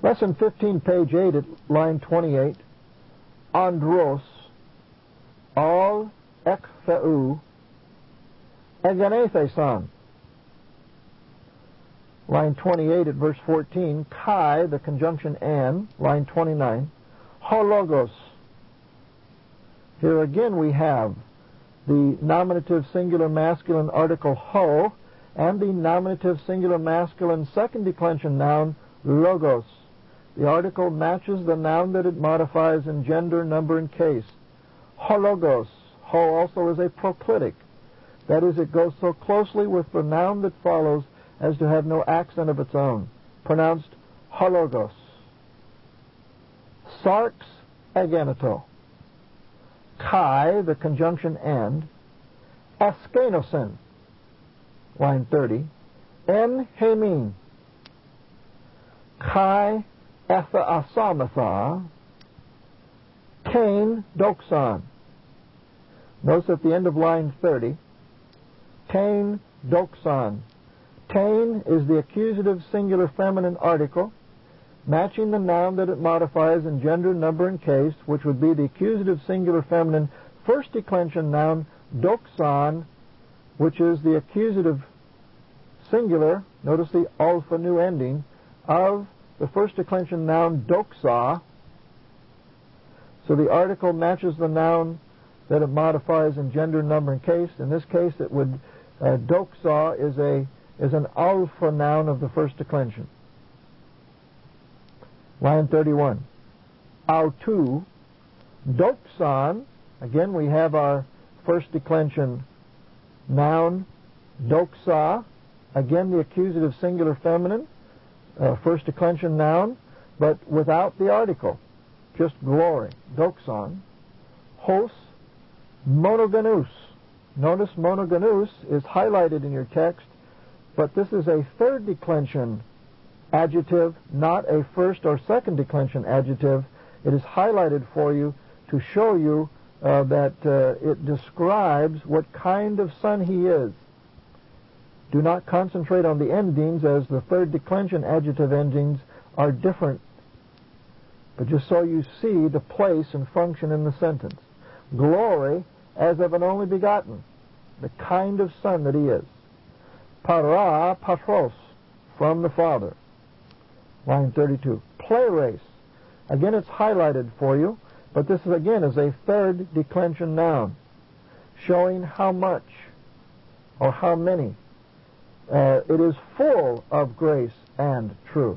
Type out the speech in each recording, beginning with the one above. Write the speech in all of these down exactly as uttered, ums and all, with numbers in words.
Lesson fifteen, page eight, at line twenty-eight. Andros, al ekfeu, eganethesan. Line twenty-eight at verse fourteen. Kai, the conjunction an. Line twenty-nine. Hologos. Here again we have the nominative singular masculine article ho and the nominative singular masculine second declension noun logos. The article matches the noun that it modifies in gender, number, and case. Hologos. Ho also is a proclitic. That is, it goes so closely with the noun that follows as to have no accent of its own. Pronounced hologos. Sarx aganato. Kai, the conjunction and. Askenosen. Line thirty. En hemin. Kai etha asamatha. Cain doxan. Notice at the end of line thirty. Cain doxan. Cain is the accusative singular feminine article, matching the noun that it modifies in gender, number, and case, which would be the accusative singular feminine first declension noun doxan, which is the accusative singular, notice the alpha nu ending, of the first declension noun doxa. So the article matches the noun that it modifies in gender, number, and case. In this case, it would uh, doxa is a is an alpha noun of the first declension. Line thirty-one. Autu doxan. Again, we have our first declension noun doxa. Again, the accusative singular feminine, uh, first declension noun, but without the article. Just glory. Doxan. Hos monogonous. Notice monogonous is highlighted in your text, but this is a third declension adjective, not a first or second declension adjective. It is highlighted for you to show you uh, that uh, it describes what kind of son he is. Do not concentrate on the endings, as the third declension adjective endings are different, but just so you see the place and function in the sentence. Glory as of an only begotten, the kind of son that he is. Para patros, from the Father. Line thirty-two. Play race. Again, it's highlighted for you, but this is again is a third declension noun, showing how much or how many. Uh, it is full of grace and truth.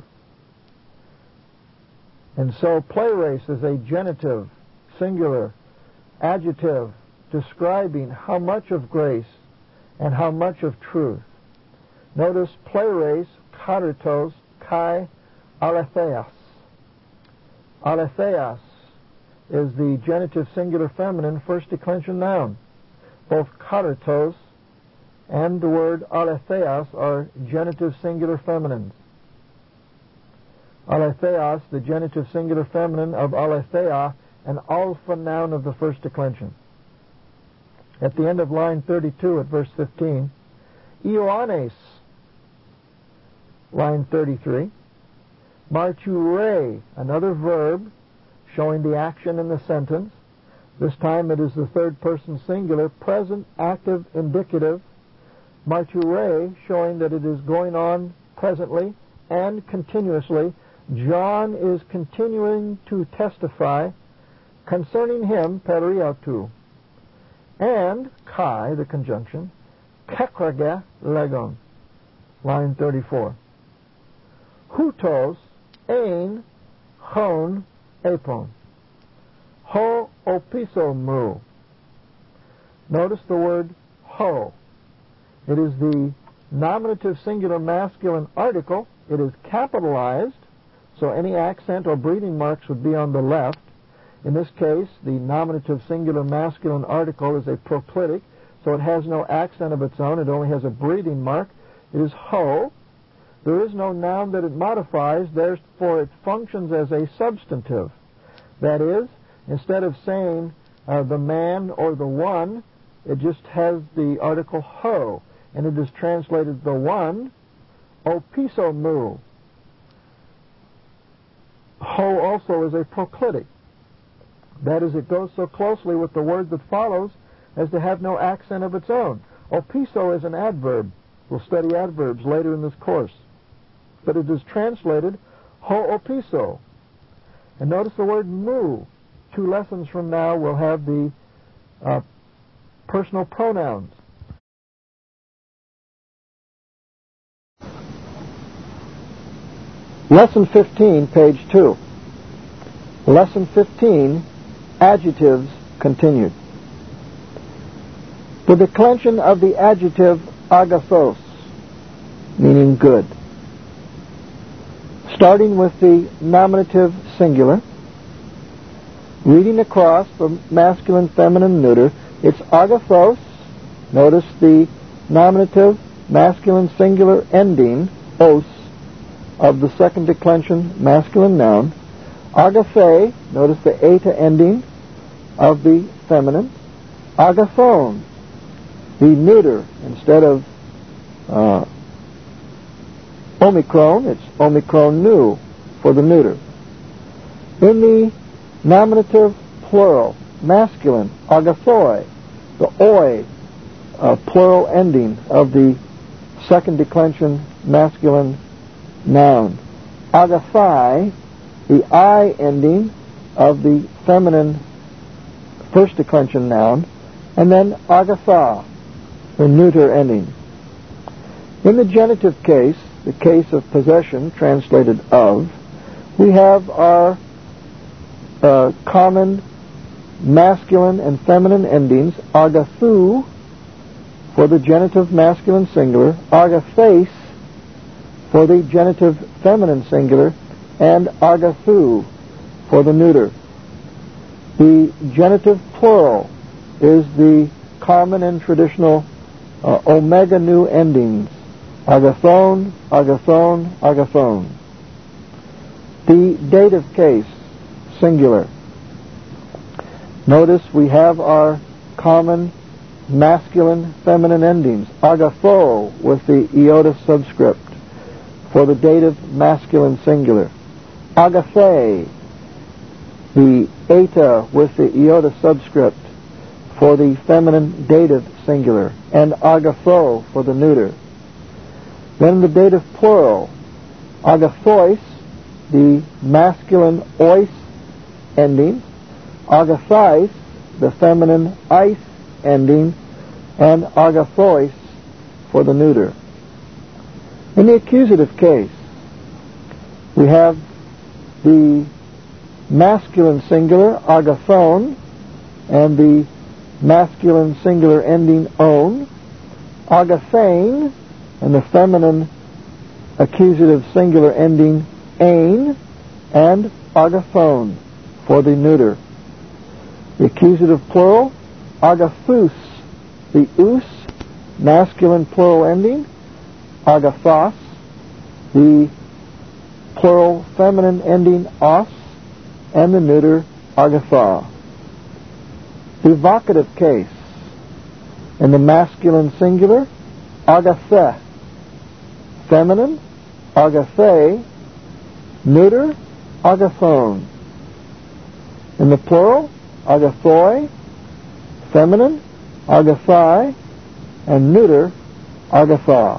And so play race is a genitive, singular, adjective describing how much of grace and how much of truth. Notice play race, karitos, kai, aletheas. Aletheas is the genitive singular feminine first declension noun. Both karitos and the word aletheas are genitive singular feminines. Aletheas, the genitive singular feminine of aletheia, an alpha noun of the first declension. At the end of line thirty-two at verse fifteen, Ioannes, line thirty-three, marture, another verb showing the action in the sentence. This time it is the third person singular, present, active, indicative. Marture, showing that it is going on presently and continuously. John is continuing to testify concerning him, periautu. And kai, the conjunction, kekrage legon, line thirty-four. Hutos, ein, chon, epon. Ho opiso mu. Notice the word ho. It is the nominative singular masculine article. It is capitalized, so any accent or breathing marks would be on the left. In this case, the nominative singular masculine article is a proclitic, so it has no accent of its own. It only has a breathing mark. It is ho. There is no noun that it modifies, therefore it functions as a substantive. That is, instead of saying uh, the man or the one, it just has the article ho, and it is translated the one, opiso mu. Ho also is a proclitic. That is, it goes so closely with the word that follows as to have no accent of its own. Opiso is an adverb. We'll study adverbs later in this course. But it is translated ho opiso. And notice the word mu. Two lessons from now we'll have the uh, personal pronouns. Lesson fifteen, page two. Lesson fifteen, adjectives continued. The declension of the adjective agathos, meaning good. Starting with the nominative singular, reading across the masculine, feminine, neuter, it's agathos. Notice the nominative masculine singular ending, os, of the second declension masculine noun. Agathe, notice the eta ending of the feminine. Agathon, the neuter, instead of uh, omicron, it's omicron nu for the neuter. In the nominative plural, masculine, agathoi, the oi, uh, plural ending of the second declension masculine noun. Agathai, the I ending of the feminine first declension noun, and then agatha, the neuter ending. In the genitive case, the case of possession, translated of, we have our uh, common masculine and feminine endings, agathu for the genitive masculine singular, agathes for the genitive feminine singular, and agathu for the neuter. The genitive plural is the common and traditional uh, omega nu endings, agathon, agathon, agathon. The dative case, singular. Notice we have our common masculine, feminine endings, agatho with the iota subscript for the dative masculine singular. Agathe, the eta with the iota subscript for the feminine dative singular, and agatho for the neuter. Then the dative plural, agathois, the masculine ois ending, agathais, the feminine eis ending, and agathois for the neuter. In the accusative case, we have the masculine singular, agathon, and the masculine singular ending on, agathane, and the feminine accusative singular ending ain, and agathon for the neuter. The accusative plural, agathus, the us, masculine plural ending, agathos, the plural feminine ending os, and the neuter agatha. The vocative case, in the masculine singular, agathe, feminine, agathe, neuter, agathon. In the plural, agathoi, feminine, agathai, and neuter, agatha.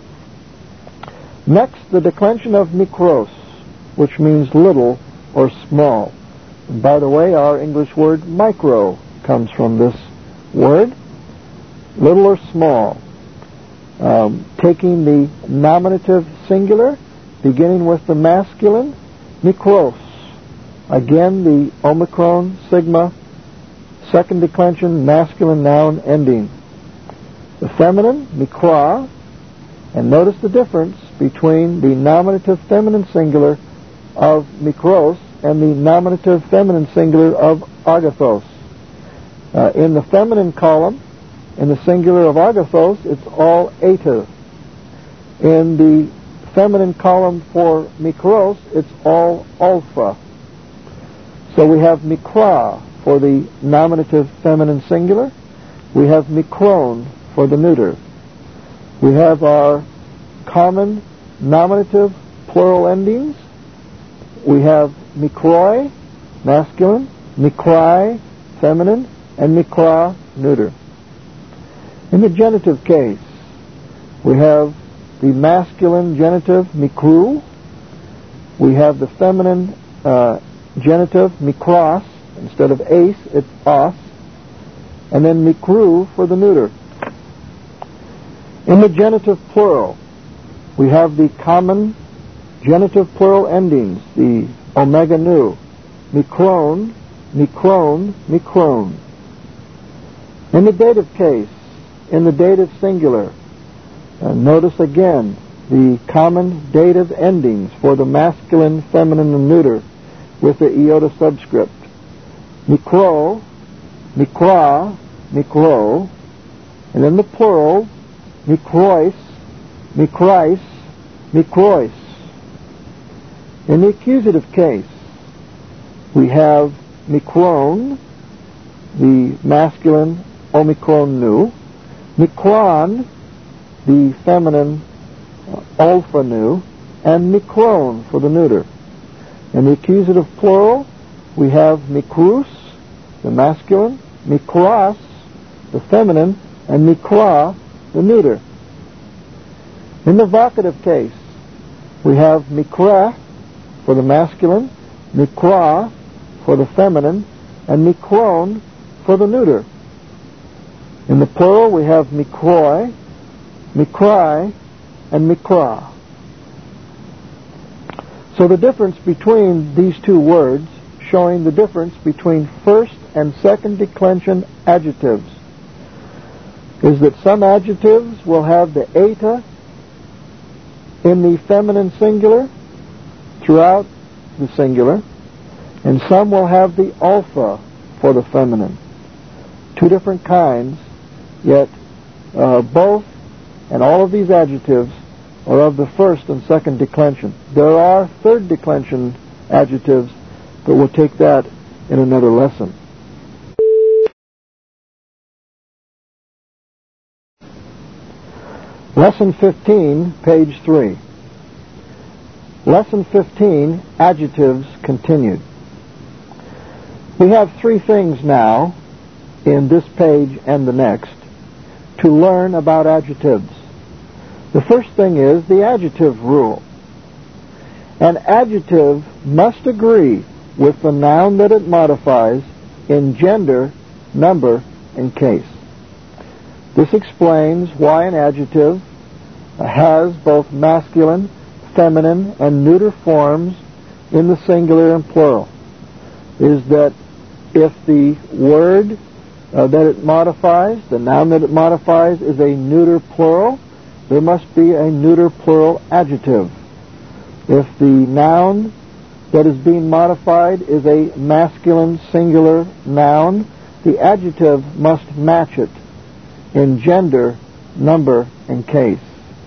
Next, the declension of mikros, which means little or small. And by the way, our English word micro comes from this word, little or small. Um, taking the nominative singular, beginning with the masculine, mikros. Again, the omicron, sigma, second declension, masculine noun ending. The feminine, mikra, and notice the difference between the nominative feminine singular of mikros and the nominative feminine singular of agathos. Uh, in the feminine column, in the singular of agathos, it's all eta. In the feminine column for mikros, it's all alpha. So we have mikra for the nominative feminine singular. We have mikron for the neuter. We have our common nominative plural endings we have mikroi, masculine, mikrai, feminine, and mikra, neuter. In the genitive case, we have the masculine genitive, mikru. We have the feminine uh, genitive, mikros. Instead of ace, it's os. And then mikru for the neuter. In the genitive plural, we have the common genitive plural endings, the omega nu, mikron, mikron, mikron. In the dative case, in the dative singular, uh, notice again the common dative endings for the masculine, feminine, and neuter with the iota subscript. Mikro, mikra, mikro, and then the plural, mikrois, mikrais, mikrois. In the accusative case, we have mikron, the masculine omicron nu, mikron, the feminine uh, alpha nu, and mikron for the neuter. In the accusative plural, we have mikrus, the masculine, mikras, the feminine, and mikra, the neuter. In the vocative case, we have mikra for the masculine, mikra for the feminine, and mikron for the neuter. In the plural, we have mikroi, mikrai, and mikra. So the difference between these two words, showing the difference between first and second declension adjectives, is that some adjectives will have the eta in the feminine singular throughout the singular, and some will have the alpha for the feminine. Two different kinds, yet uh, both and all of these adjectives are of the first and second declension. There are third declension adjectives, but we'll take that in another lesson. Lesson fifteen, page three. Lesson fifteen, adjectives continued. We have three things now in this page and the next to learn about adjectives. The first thing is the adjective rule. An adjective must agree with the noun that it modifies in gender, number, and case. This explains why an adjective has both masculine, feminine, and neuter forms in the singular and plural. Is that if the word uh, that it modifies, the noun that it modifies, is a neuter plural, there must be a neuter plural adjective. If the noun that is being modified is a masculine singular noun, the adjective must match it in gender, number, and case.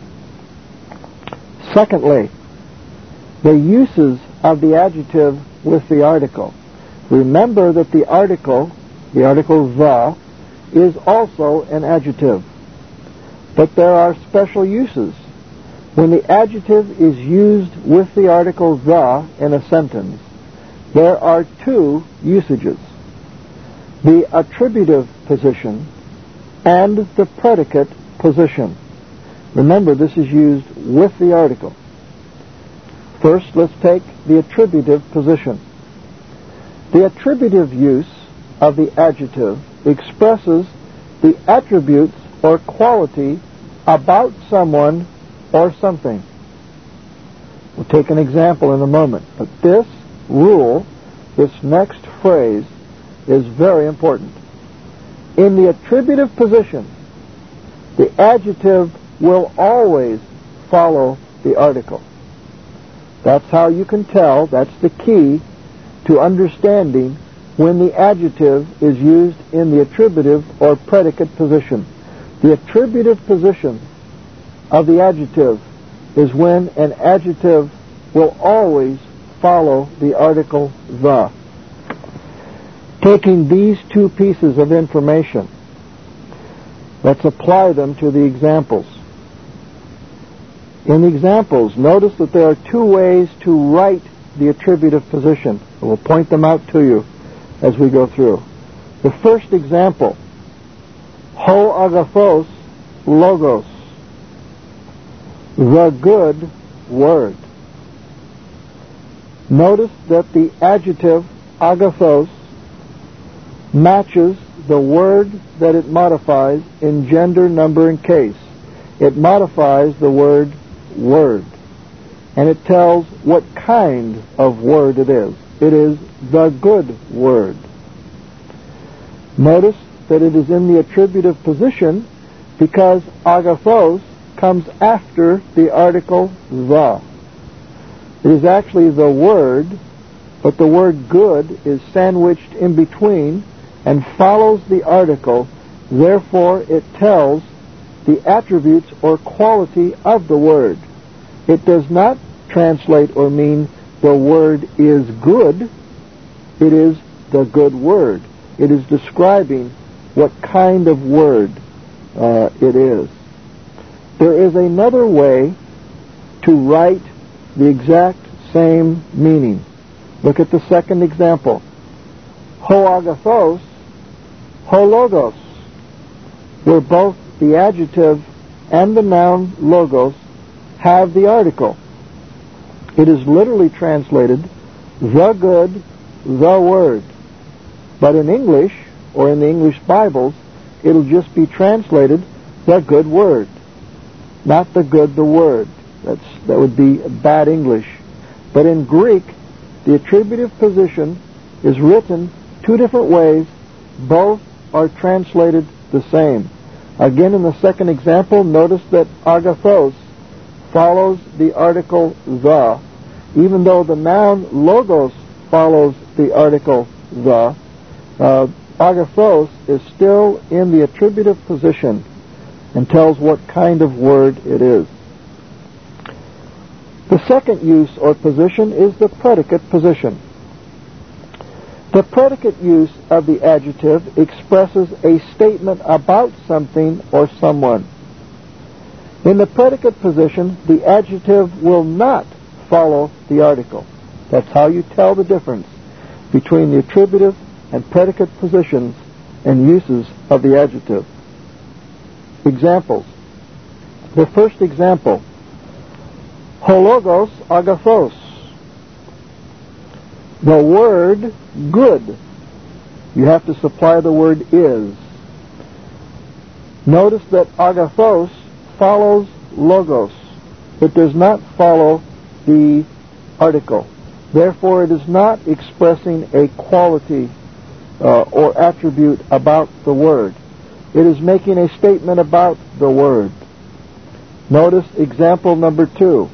Secondly, the uses of the adjective with the article. Remember that the article, the article the, is also an adjective. But there are special uses. When the adjective is used with the article the in a sentence, there are two usages: the attributive position and the predicate position. Remember, this is used with the article. First, let's take the attributive position. The attributive use of the adjective expresses the attributes or quality about someone or something. We'll take an example in a moment, but this rule, this next phrase, is very important. In the attributive position, the adjective will always follow the article. That's how you can tell, that's the key to understanding when the adjective is used in the attributive or predicate position. The attributive position of the adjective is when an adjective will always follow the article the. Taking these two pieces of information, let's apply them to the examples. In the examples, notice that there are two ways to write the attributive position. We'll point them out to you as we go through. The first example, ho agathos logos, the good word. Notice that the adjective agathos matches the word that it modifies in gender, number, and case. It modifies the word word, and it tells what kind of word it is. It is the good word. Notice that it is in the attributive position because agathos comes after the article the. It is actually the word, but the word good is sandwiched in between and follows the article. Therefore, it tells the attributes or quality of the word. It does not translate or mean the word is good. It is the good word. It is describing what kind of word uh, it is. There is another way to write the exact same meaning. Look at the second example. Ho agathos, ho logos, where both the adjective and the noun logos have the article. It is literally translated the good, the word. But in English, or in the English Bibles, it'll just be translated the good word, not the good, the word. That's, that would be bad English. But in Greek, the attributive position is written two different ways. Both are translated the same. Again, in the second example, notice that agathos follows the article the, even though the noun logos follows the article the. Uh, agathos is still in the attributive position and tells what kind of word it is. The second use or position is the predicate position. The predicate use of the adjective expresses a statement about something or someone. In the predicate position, the adjective will not follow the article. That's how you tell the difference between the attributive and predicate positions and uses of the adjective. Examples. The first example, ho logos agathos, the word good. You have to supply the word is. Notice that agathos follows logos. It does not follow the article. Therefore, it is not expressing a quality uh, or attribute about the word. It is making a statement about the word. Notice example number two.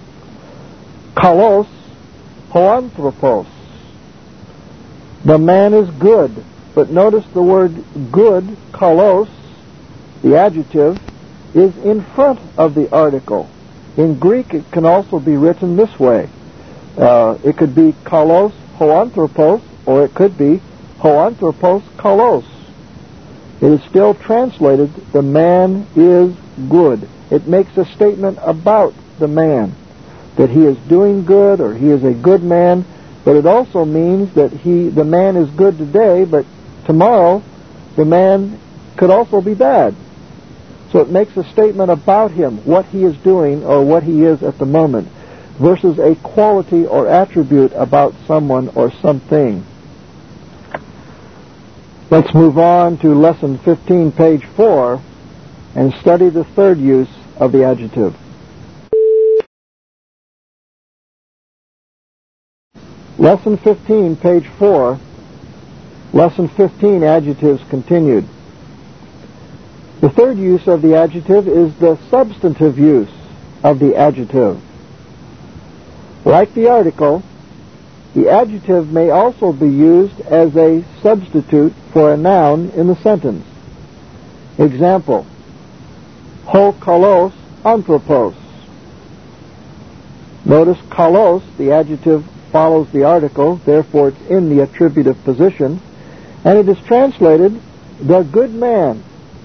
Kalos hoanthropos. The man is good. But notice the word good, kalos, the adjective, is in front of the article. In Greek, it can also be written this way. Uh, it could be kalos hoanthropos, or it could be hoanthropos kalos. It is still translated, the man is good. It makes a statement about the man, that he is doing good or he is a good man, but it also means that he, the man is good today, but tomorrow the man could also be bad. So it makes a statement about him, what he is doing or what he is at the moment, versus a quality or attribute about someone or something. Let's move on to lesson fifteen, page four, and study the third use of the adjective. Lesson fifteen, page four. Lesson fifteen, adjectives continued. The third use of the adjective is the substantive use of the adjective. Like the article, the adjective may also be used as a substitute for a noun in the sentence. Example, ho kalos anthropos. Notice kalos, the adjective, follows the article, therefore it's in the attributive position, and it is translated the good man.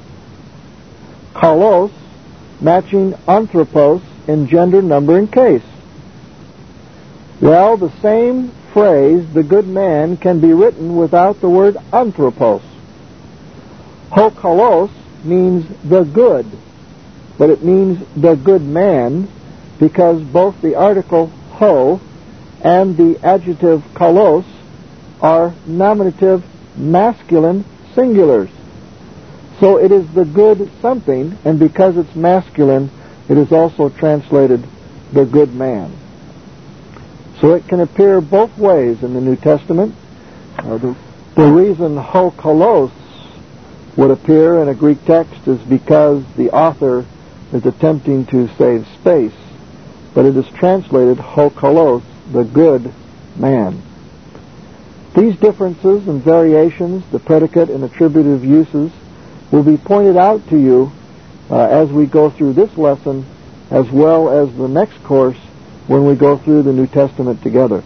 Kalos matching anthropos in gender, number, and case. Well, the same phrase, the good man, can be written without the word anthropos. Ho kalos means the good, but it means the good man because both the article ho and the adjective kalos are nominative masculine singulars. So it is the good something, and because it's masculine, it is also translated the good man. So it can appear both ways in the New Testament. Uh, the, the reason ho kalos would appear in a Greek text is because the author is attempting to save space, but it is translated ho kalos, the good man. These differences and variations, the predicate and attributive uses, will be pointed out to you uh, as we go through this lesson, as well as the next course when we go through the New Testament together.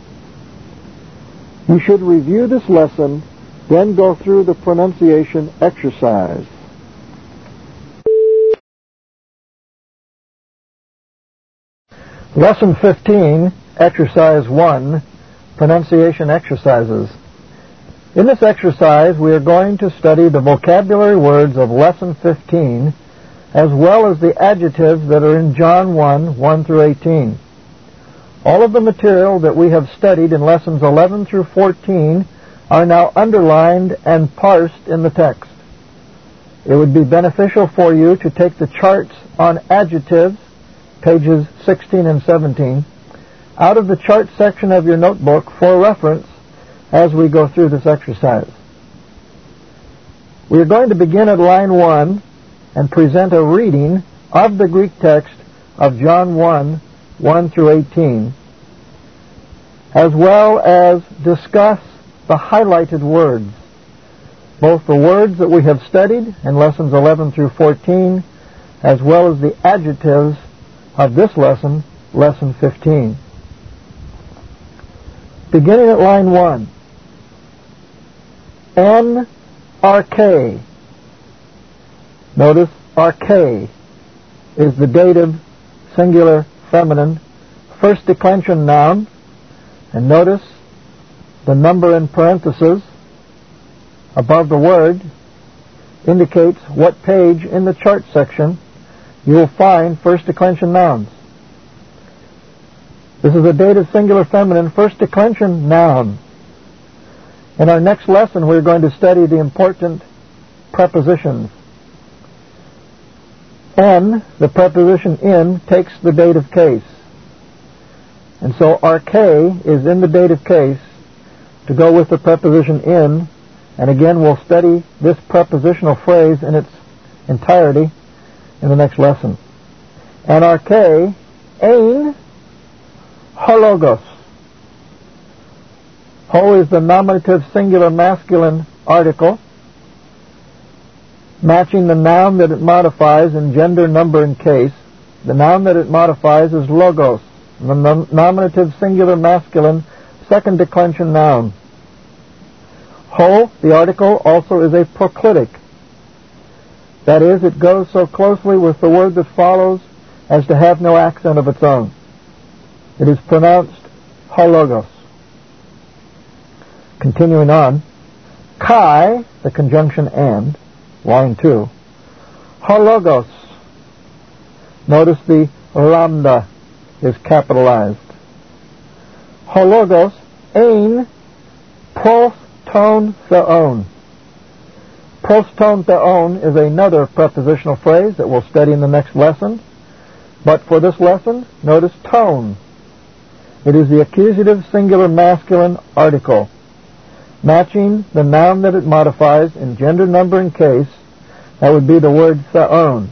You should review this lesson, then go through the pronunciation exercise. Lesson fifteen, Exercise one, Pronunciation Exercises. In this exercise, we are going to study the vocabulary words of Lesson fifteen, as well as the adjectives that are in John one, one through eighteen. All of the material that we have studied in Lessons eleven through fourteen are now underlined and parsed in the text. It would be beneficial for you to take the charts on adjectives, pages sixteen and seventeen, out of the chart section of your notebook for reference as we go through this exercise. We are going to begin at line one and present a reading of the Greek text of John one, one through eighteen, as well as discuss the highlighted words, both the words that we have studied in lessons eleven through fourteen, as well as the adjectives of this lesson, lesson fifteen. Beginning at line one, en arche. Notice arche is the dative singular feminine first declension noun, and notice the number in parentheses above the word indicates what page in the chart section you will find first declension nouns. This is a dative singular feminine first declension noun. In our next lesson, we're going to study the important prepositions. En, the preposition in, takes the dative case. And so arche is in the dative case to go with the preposition in, and again we'll study this prepositional phrase in its entirety in the next lesson. En arche, ein, hologos. Ho is the nominative singular masculine article, matching the noun that it modifies in gender, number, and case. The noun that it modifies is logos, the nom- nominative singular masculine second declension noun. Ho, the article, also is a proclitic. That is, it goes so closely with the word that follows as to have no accent of its own. It is pronounced hologos. Continuing on, kai, the conjunction and, line two, hologos. Notice the lambda is capitalized. Hologos, ein, pros ton theon. Pros ton theon is another prepositional phrase that we'll study in the next lesson. But for this lesson, notice tone. It is the accusative singular masculine article, matching the noun that it modifies in gender, number, and case. That would be the word theon.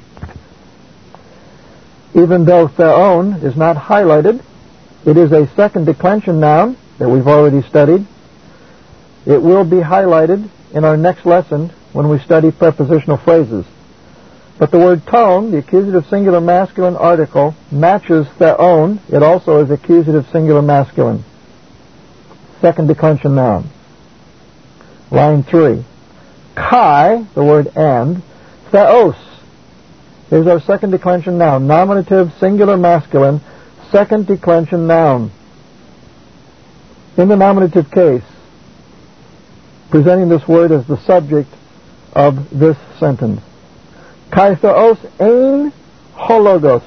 Even though theon is not highlighted, it is a second declension noun that we've already studied. It will be highlighted in our next lesson when we study prepositional phrases. But the word tone, the accusative singular masculine article, matches theon. It also is accusative singular masculine. Second declension noun. Line three. Kai, the word and, theos. Here's our second declension noun. Nominative singular masculine, second declension noun. In the nominative case, presenting this word as the subject of this sentence. Kai theos ein hologos.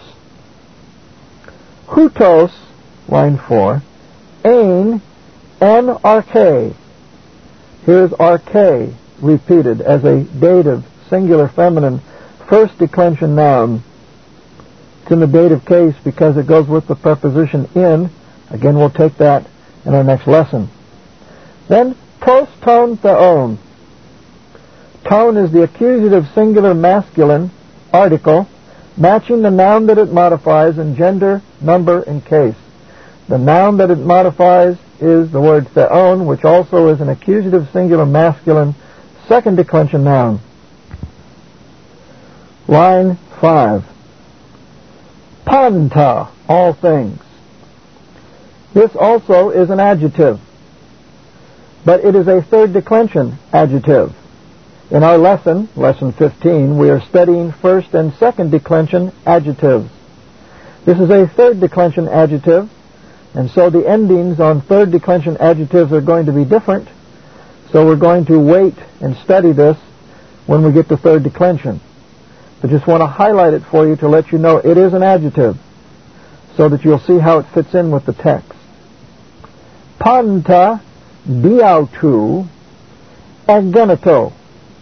Hutos, line four, ein en arche. Here's arche repeated as a dative, singular feminine, first declension noun. It's in the dative case because it goes with the preposition in. Again, we'll take that in our next lesson. Then, pros ton theon. Tone is the accusative singular masculine article matching the noun that it modifies in gender, number, and case. The noun that it modifies is the word theon, which also is an accusative singular masculine second declension noun. Line five. Panta, all things. This also is an adjective, but it is a third declension adjective. In our lesson, lesson fifteen, we are studying first and second declension adjectives. This is a third declension adjective, and so the endings on third declension adjectives are going to be different, so we're going to wait and study this when we get to third declension. I just want to highlight it for you to let you know it is an adjective, so that you'll see how it fits in with the text. Panta diautu ageneto.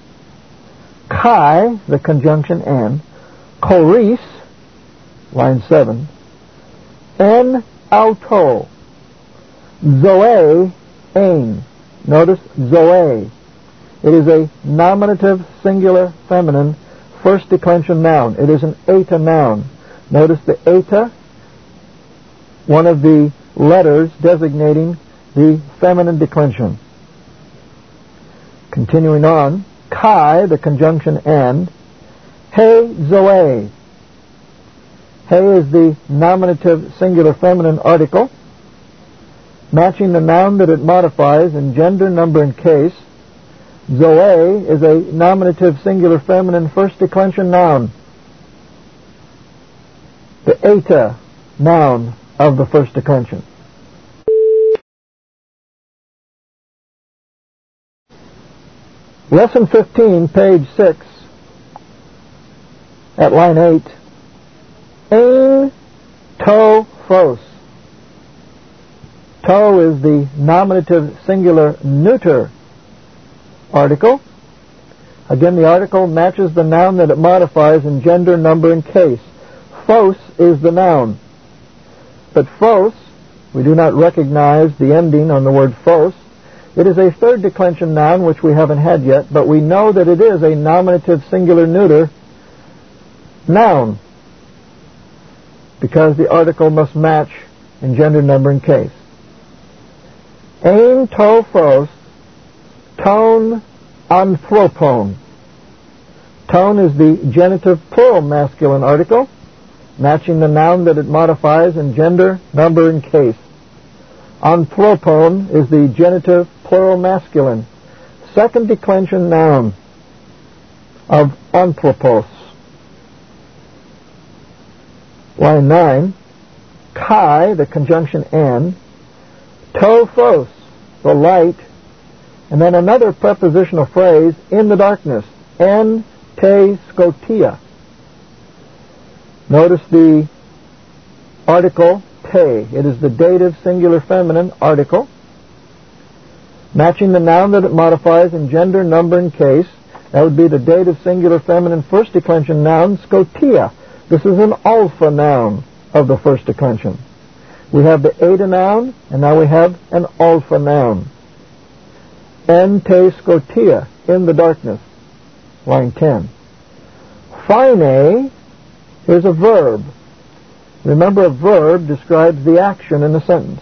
Kai, the conjunction and, choris, line seven, en auto, zoe ein. Notice zoe. It is a nominative singular feminine first declension noun. It is an eta noun. Notice the eta, one of the letters designating the feminine declension. Continuing on, kai, the conjunction and, he zoe. He is the nominative singular feminine article, matching the noun that it modifies in gender, number, and case. Zoe is a nominative singular feminine first declension noun, the eta noun of the first declension. Lesson fifteen, page six, at line eight. Ein to phos. To is the nominative singular neuter article. Again, the article matches the noun that it modifies in gender, number, and case. Phos is the noun. But phos, we do not recognize the ending on the word phos. It is a third declension noun, which we haven't had yet, but we know that it is a nominative singular neuter noun, because the article must match in gender, number, and case. Ein to phos, ton anthropon. Ton is the genitive plural masculine article, matching the noun that it modifies in gender, number, and case. Anthropon is the genitive plural masculine second declension noun of anthropos. Line nine. Kai, the conjunction and, to phos, the light, and then another prepositional phrase, in the darkness, en te scotia. Notice the article te. It is the dative singular feminine article, matching the noun that it modifies in gender, number, and case. That would be the dative singular feminine first declension noun, scotia. This is an alpha noun of the first declension. We have the eta noun, and now we have an alpha noun. En te scotia, in the darkness. Line ten. Phine, here's a verb. Remember, a verb describes the action in a sentence.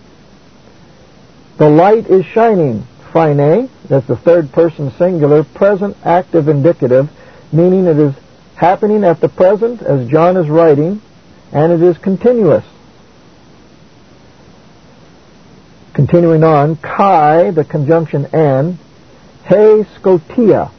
The light is shining. Phine, that's the third person singular, present active indicative, meaning it is happening at the present as John is writing, and it is continuous. Continuing on, kai, the conjunction and, he scotia.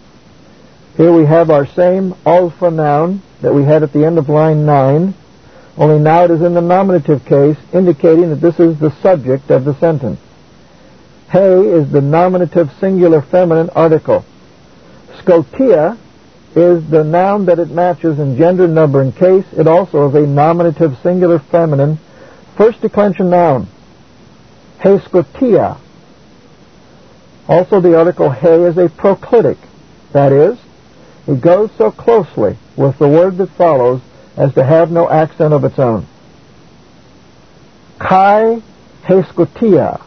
Here we have our same alpha noun that we had at the end of line nine, only now it is in the nominative case, indicating that this is the subject of the sentence. He is the nominative singular feminine article. Scotia is the noun that it matches in gender, number, and case. It also is a nominative singular feminine first declension noun. He Scotia. Also, the article he is a proclitic. That is, it goes so closely with the word that follows as to have no accent of its own. Kai he Scotia.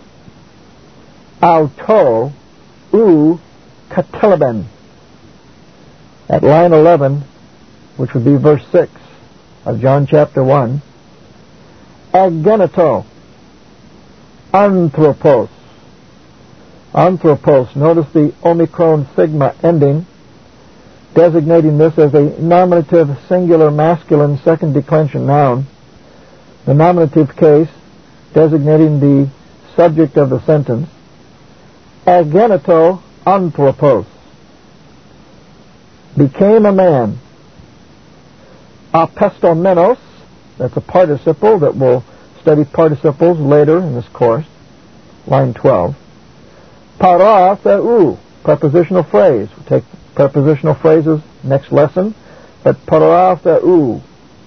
Auto u katiliben. At line eleven, which would be verse six of John chapter one, ageneto, anthropos. Anthropos, notice the omicron sigma ending, designating this as a nominative singular masculine second declension noun. The nominative case designating the subject of the sentence. Ageneto anthropos. Became a man. Apestomenos, that's a participle that we'll study participles later in this course. Line twelve. Para theou, prepositional phrase. We'll take prepositional phrases next lesson. But para theou.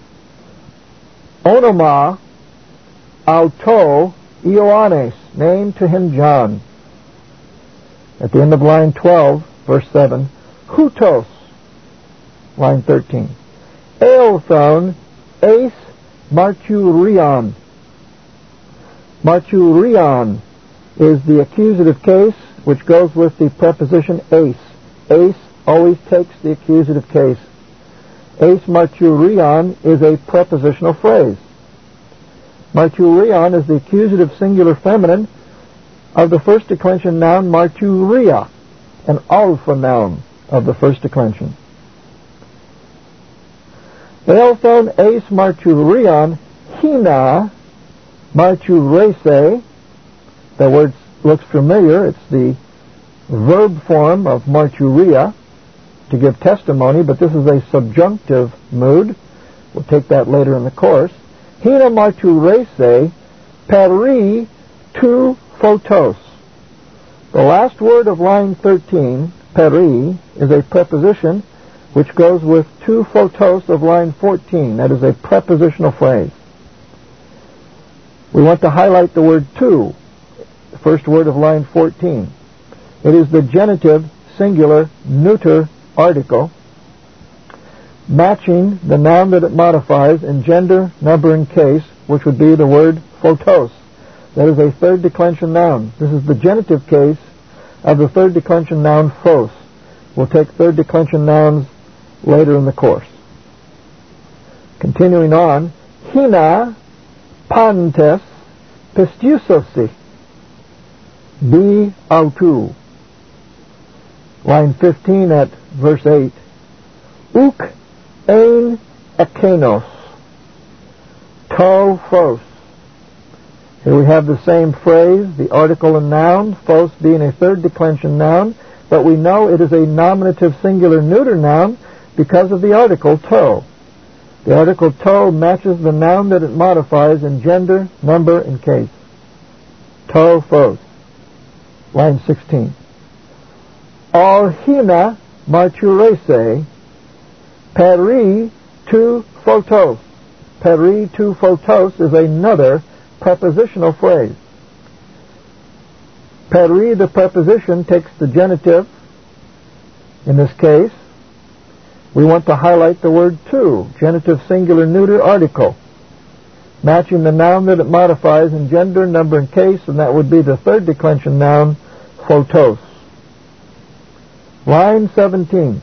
Onoma auto Ioannes, named to him John. At the end of line twelve, verse seven, hutos, line thirteen. Eothon eis marturion. Marturion is the accusative case which goes with the preposition eis. Eis always takes the accusative case. Eis marturion is a prepositional phrase. Marturion is the accusative singular feminine of the first declension noun marturia, an alpha noun of the first declension. Eothon eis marturion hina marturese. The word looks familiar. It's the verb form of marturia, to give testimony, but this is a subjunctive mood. We'll take that later in the course. Hina marturese peri tu photos. The last word of line thirteen, peri, is a preposition which goes with tu photos of line fourteen. That is a prepositional phrase. We want to highlight the word tu, the first word of line fourteen. It is the genitive singular neuter article matching the noun that it modifies in gender, number, and case, which would be the word photos. That is a third declension noun. This is the genitive case of the third declension noun phos. We'll take third declension nouns later in the course. Continuing on, hina pantes pistiusosi bi autu. Line fifteen at verse eight. Uk ein ekenos to phos. Here we have the same phrase, the article and noun, phos being a third declension noun, but we know it is a nominative singular neuter noun because of the article to. The article to matches the noun that it modifies in gender, number, and case. To phos. Line sixteen. Arhina marturese peri tu photos. Peri tu photos is another prepositional phrase. Peri, the preposition, takes the genitive. In this case, we want to highlight the word tu, genitive singular neuter article, matching the noun that it modifies in gender, number, and case, and that would be the third declension noun, photos. Line seventeen.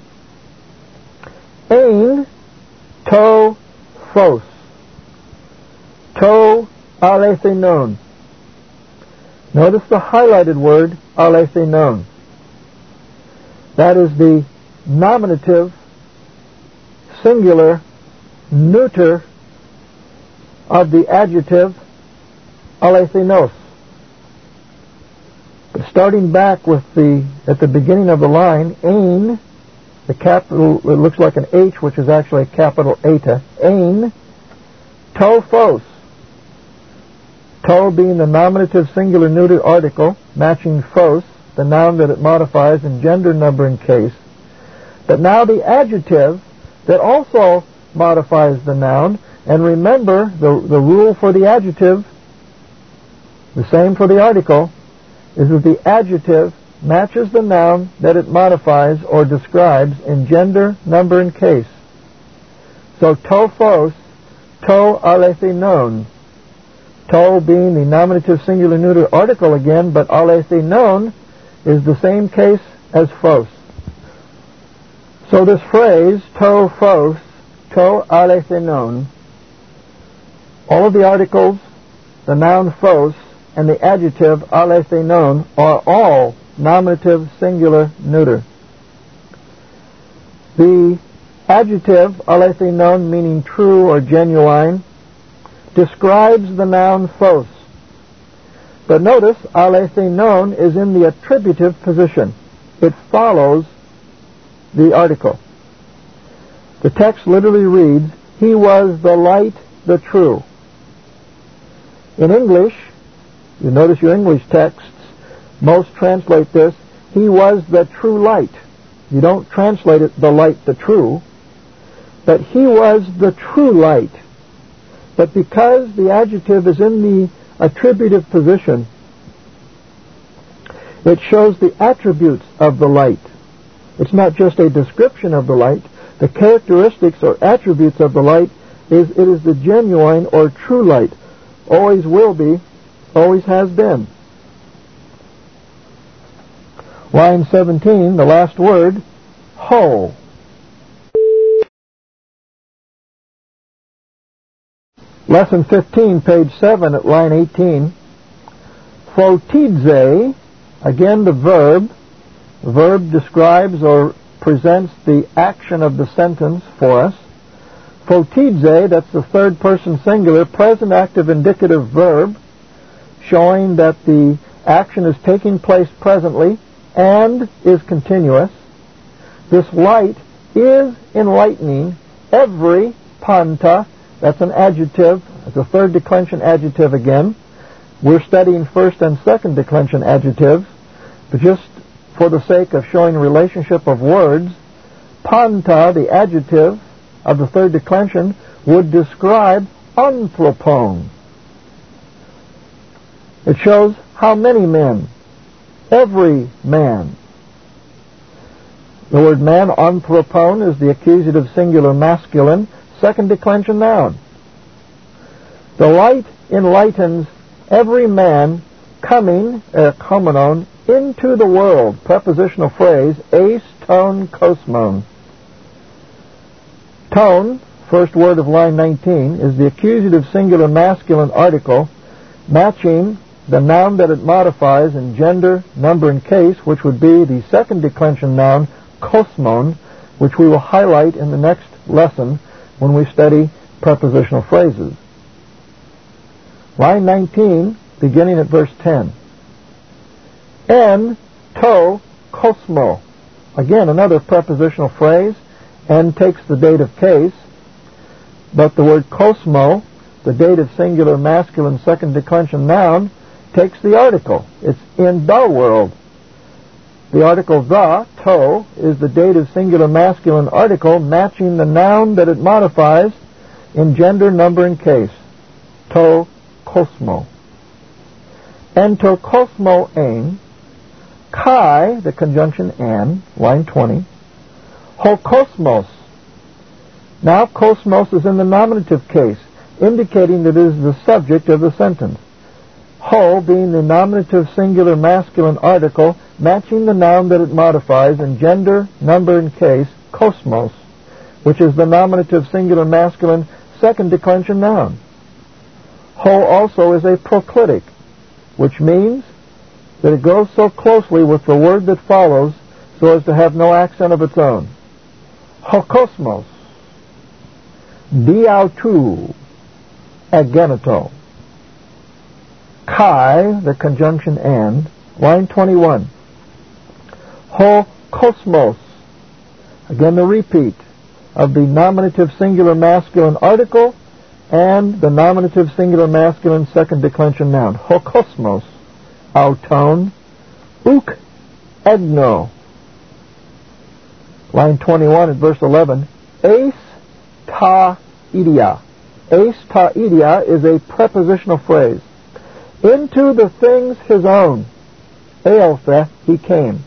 Ein to phos. To alethenon. Notice the highlighted word alethenon. That is the nominative singular neuter of the adjective alethenos. But starting back with the at the beginning of the line, ein, the capital, it looks like an H, which is actually a capital eta. Ein To phos. To being the nominative singular neuter article, matching phos, the noun that it modifies in gender, number, and case. But now the adjective that also modifies the noun, and remember the, the rule for the adjective, the same for the article, is that the adjective matches the noun that it modifies or describes in gender, number, and case. So to phos, to alethinon. To being the nominative singular neuter article again, but alethinon is the same case as phos. So this phrase, to phos, to alethinon, all of the articles, the noun phos, and the adjective alethinon are all nominative singular neuter. The adjective alethinon, meaning true or genuine, describes the noun phos. But notice, alethinon is in the attributive position. It follows the article. The text literally reads, he was the light, the true. In English, you notice your English texts, most translate this, he was the true light. You don't translate it, the light, the true, but he was the true light. But because the adjective is in the attributive position, it shows the attributes of the light. It's not just a description of the light. The characteristics or attributes of the light is it is the genuine or true light. Always will be, always has been. Line seventeen, the last word, ho. Lesson fifteen, page seven at line eighteen. Photidze, again the verb. The verb describes or presents the action of the sentence for us. Photidze, that's the third person singular, present active indicative verb, showing that the action is taking place presently and is continuous. This light is enlightening every panta. That's an adjective. It's a third declension adjective again. We're studying first and second declension adjectives, but just for the sake of showing a relationship of words, panta, the adjective of the third declension, would describe anthropon. It shows how many men. Every man. The word man, anthropon, is the accusative singular masculine, second declension noun. The light enlightens every man coming, uh, komenon, into the world. Prepositional phrase, eis ton kosmon. Ton, first word of line nineteen, is the accusative singular masculine article matching the noun that it modifies in gender, number, and case, which would be the second declension noun, kosmon, which we will highlight in the next lesson when we study prepositional phrases. Line nineteen, beginning at verse ten. En to kosmo. Again, another prepositional phrase. En takes the dative case, but the word kosmo, the dative singular masculine second declension noun, takes the article. It's in the world. The article the, to, is the dative singular masculine article matching the noun that it modifies in gender, number, and case. To kosmo. En to kosmo ein, kai, the conjunction an, line twenty, ho kosmos. Now kosmos is in the nominative case, indicating that it is the subject of the sentence. Ho being the nominative singular masculine article matching the noun that it modifies in gender, number, and case, kosmos, which is the nominative singular masculine second declension noun. Ho also is a proclitic, which means that it goes so closely with the word that follows so as to have no accent of its own. Ho kosmos. Diautu. Ageneto. Kai, the conjunction and, line twenty-one. Ho kosmos. Again the repeat of the nominative singular masculine article and the nominative singular masculine second declension noun. Hokosmos, auton, uk egno. Line twenty-one at verse eleven, eis ta idia. Eis ta idia is a prepositional phrase. Into the things his own. Eilthe, he came.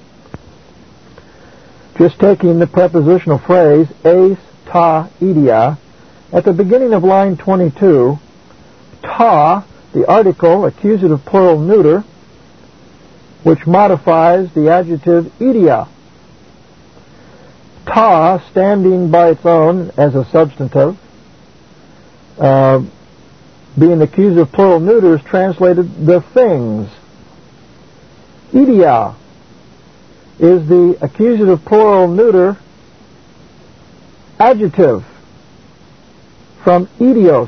Just taking the prepositional phrase, eis ta idia, at the beginning of line twenty-two, ta, the article, accusative plural neuter, which modifies the adjective idia. Ta, standing by its own as a substantive, uh, being the accusative plural neuter, is translated the things. Idia is the accusative plural neuter adjective from idios.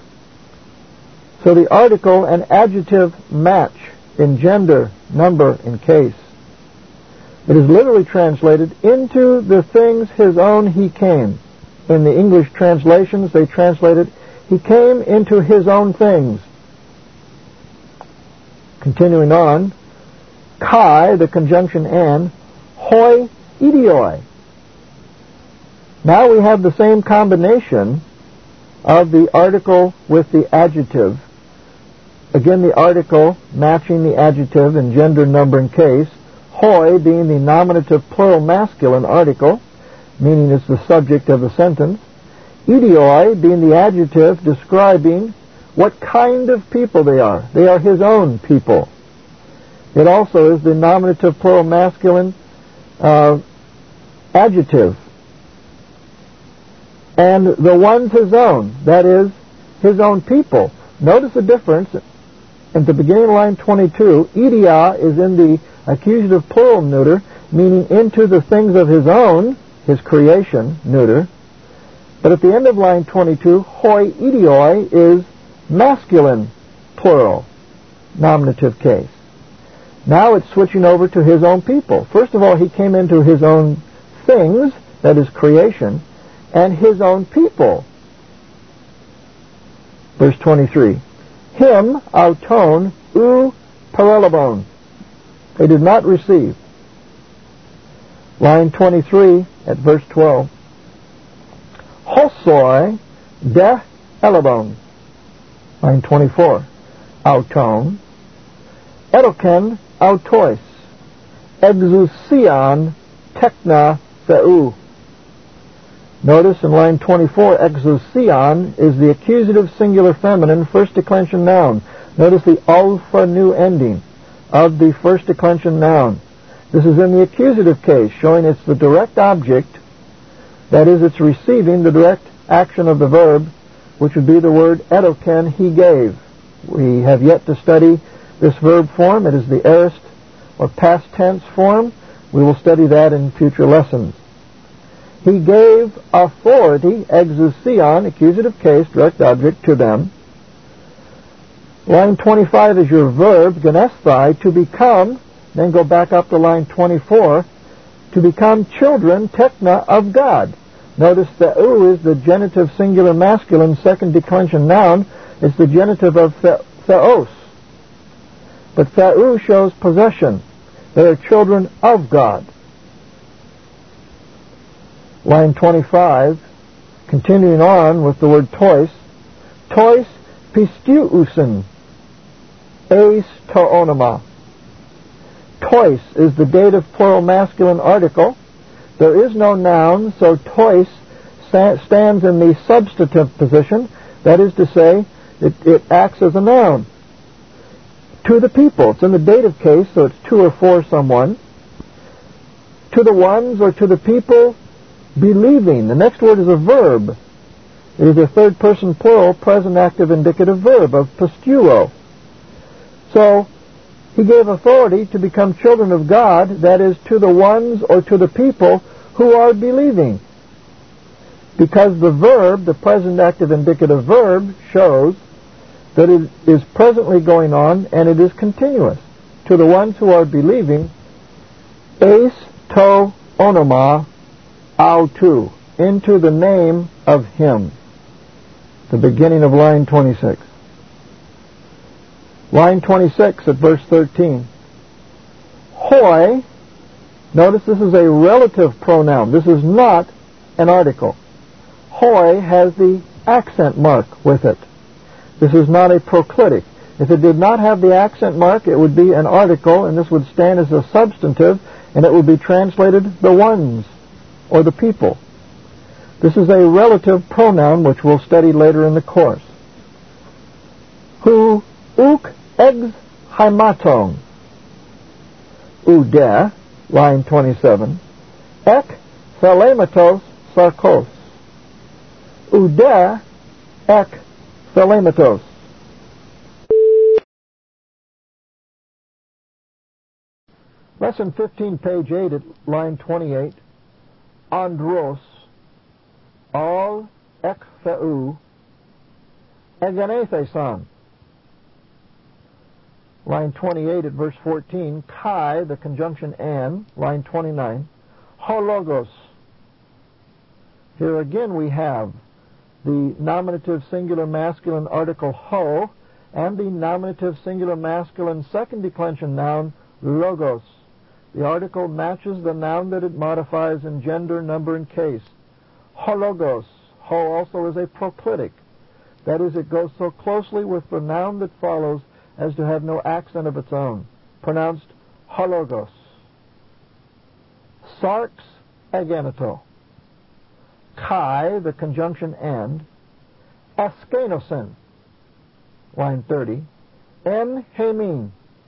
So the article and adjective match in gender, number, and case. It is literally translated, into the things his own he came. In the English translations, they translated, he came into his own things. Continuing on, kai, the conjunction and, hoi idioi. Now we have the same combination of the article with the adjective. Again, the article matching the adjective in gender, number, and case. Hoi being the nominative plural masculine article, meaning it's the subject of the sentence. Idioi being the adjective describing what kind of people they are. They are his own people. It also is the nominative plural masculine uh, adjective. And the one's his own, that is, his own people. Notice the difference. At the beginning of line twenty-two, idia is in the accusative plural neuter, meaning into the things of his own, his creation, neuter. But at the end of line twenty-two, hoi idioi is masculine plural, nominative case. Now it's switching over to his own people. First of all, he came into his own things, that is creation, and his own people. Verse twenty-three. Him, auton, u paralabon. They did not receive. Line twenty-three at verse twelve. Hosoi de elabon. Line twenty-four. Auton. Edoken autois. Exousion tekna theou. Notice in line twenty-four, exousion is the accusative singular feminine first declension noun. Notice the alpha nu ending of the first declension noun. This is in the accusative case, showing it's the direct object, that is, it's receiving the direct action of the verb, which would be the word edoken, he gave. We have yet to study this verb form. It is the aorist or past tense form. We will study that in future lessons. He gave authority, exousion, accusative case, direct object, to them. Line twenty-five is your verb, genesthai, to become, then go back up to line twenty-four, to become children, tekna, of God. Notice the u is the genitive singular masculine second declension noun. It's the genitive of the, theos. But theou shows possession. They are children of God. Line twenty-five, continuing on with the word tois. Tois pistiousin, eis to onoma. Tois is the dative plural masculine article. There is no noun, so tois stands in the substantive position. That is to say, it, it acts as a noun. To the people. It's in the dative case, so it's to or for someone. To the ones or to the people believing. The next word is a verb. It is a third person plural present active indicative verb of pistuo. So, he gave authority to become children of God, that is, to the ones or to the people who are believing. Because the verb, the present active indicative verb, shows that it is presently going on and it is continuous. To the ones who are believing, eis to onoma autu, into the name of him. the beginning of line twenty-six. Line twenty-six at verse thirteen. Hoi, notice this is a relative pronoun. This is not an article. Hoi has the accent mark with it. This is not a proclitic. If it did not have the accent mark, it would be an article, and this would stand as a substantive, and it would be translated the ones, or the people. This is a relative pronoun, which we'll study later in the course. Hu uk ex haimaton. Ude, line twenty-seven. Ek thelematos sarkos. Ude ek thelematos. Lesson fifteen, page eight, at line twenty-eight. Andros, al ektheu, egenethesan. Line twenty-eight at verse fourteen. Kai, the conjunction an, line twenty-nine. Hologos. Here again we have the nominative singular masculine article ho and the nominative singular masculine second declension noun logos. The article matches the noun that it modifies in gender, number, and case. Hologos. Ho also is a proclitic. That is, it goes so closely with the noun that follows as to have no accent of its own. Pronounced hologos. Sarx ageneto. Kai, the conjunction and. Askenosin. Line thirty. En hemin.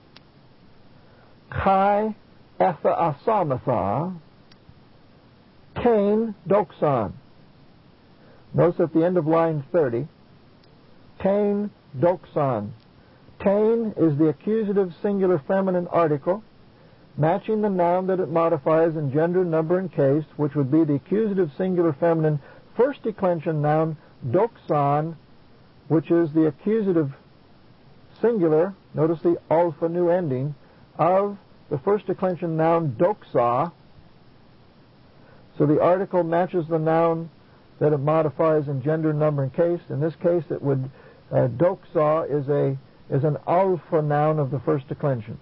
Kai etha asamatha. Cain doxan. Notice at the end of line thirty. Cain doxan. Cain is the accusative singular feminine article, matching the noun that it modifies in gender, number, and case, which would be the accusative singular feminine first declension noun doxan, which is the accusative singular, notice the alpha new ending, of the first declension noun doxa. So the article matches the noun that it modifies in gender, number, and case. In this case, it would uh, doxa is a is an alpha noun of the first declension.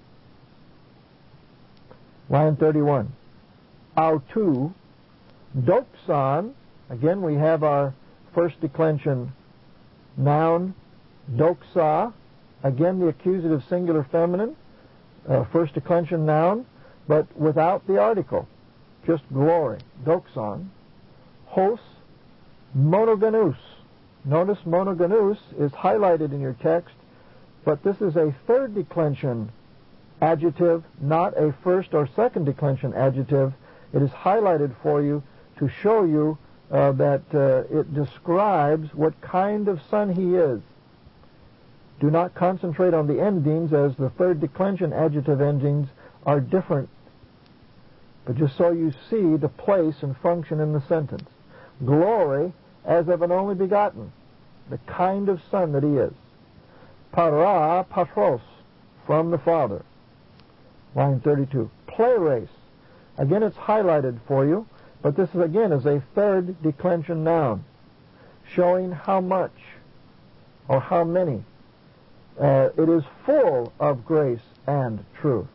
Line thirty-one. Autu doxan. Again, we have our first declension noun doxa. Again, the accusative singular feminine uh, first declension noun, but without the article, just glory. Doxan. Hos monogonous. Notice monogonous is highlighted in your text, but this is a third declension adjective, not a first or second declension adjective. It is highlighted for you to show you uh, that uh, it describes what kind of son he is. Do not concentrate on the endings, as the third declension adjective endings are different, but just so you see the place and function in the sentence. Glory as of an only begotten, the kind of son that he is. Para patros, from the Father. Line thirty-two. Pleres. Again, it's highlighted for you, but this is again is a third declension noun, showing how much or how many. Uh, it is full of grace and truth.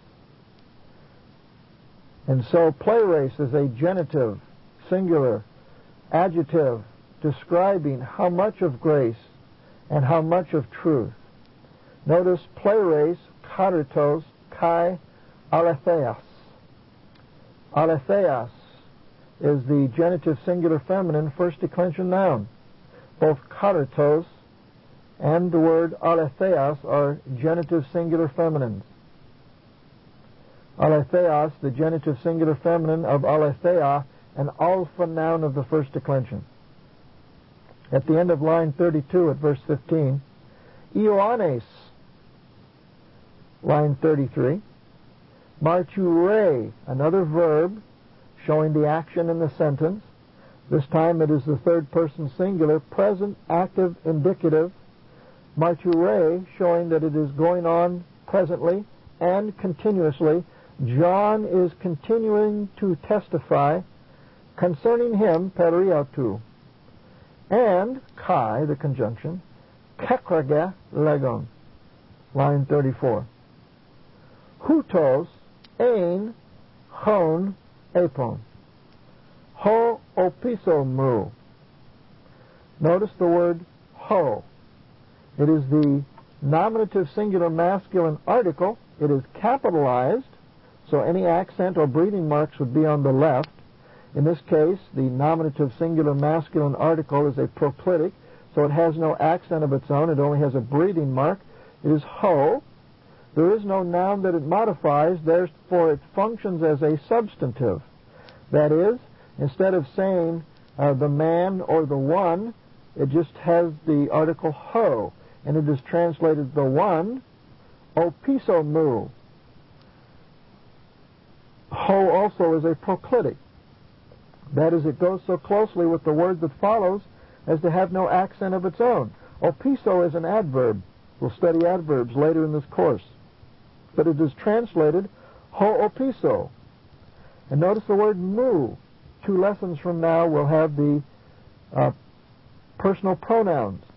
And so pleres is a genitive, singular adjective describing how much of grace and how much of truth. Notice pleres, karitos, kai, aletheas. Aletheas is the genitive singular feminine first declension noun. Both karitos and the word aletheas are genitive singular feminines. Aletheas, the genitive singular feminine of aletheia, an alpha noun of the first declension. At the end of line thirty-two at verse fifteen, Ioannes, line thirty-three, marture, another verb showing the action in the sentence. This time it is the third person singular, present, active, indicative. Marture, showing that it is going on presently and continuously. John is continuing to testify concerning him, periautu. and kai, the conjunction, kekrage legon, line thirty-four. Hutos ein chon epon, ho opiso mu. Notice the word ho. It is the nominative singular masculine article. It is capitalized, so any accent or breathing marks would be on the left. In this case, the nominative singular masculine article is a proclitic, so it has no accent of its own. It only has a breathing mark. It is ho. There is no noun that it modifies, therefore it functions as a substantive. That is, instead of saying uh, the man or the one, it just has the article ho, and it is translated the one, opiso mu. Ho also is a proclitic. That is, it goes so closely with the word that follows as to have no accent of its own. Opiso is an adverb. We'll study adverbs later in this course. But it is translated ho opiso. And notice the word mu. Two lessons from now we'll have the uh, personal pronouns.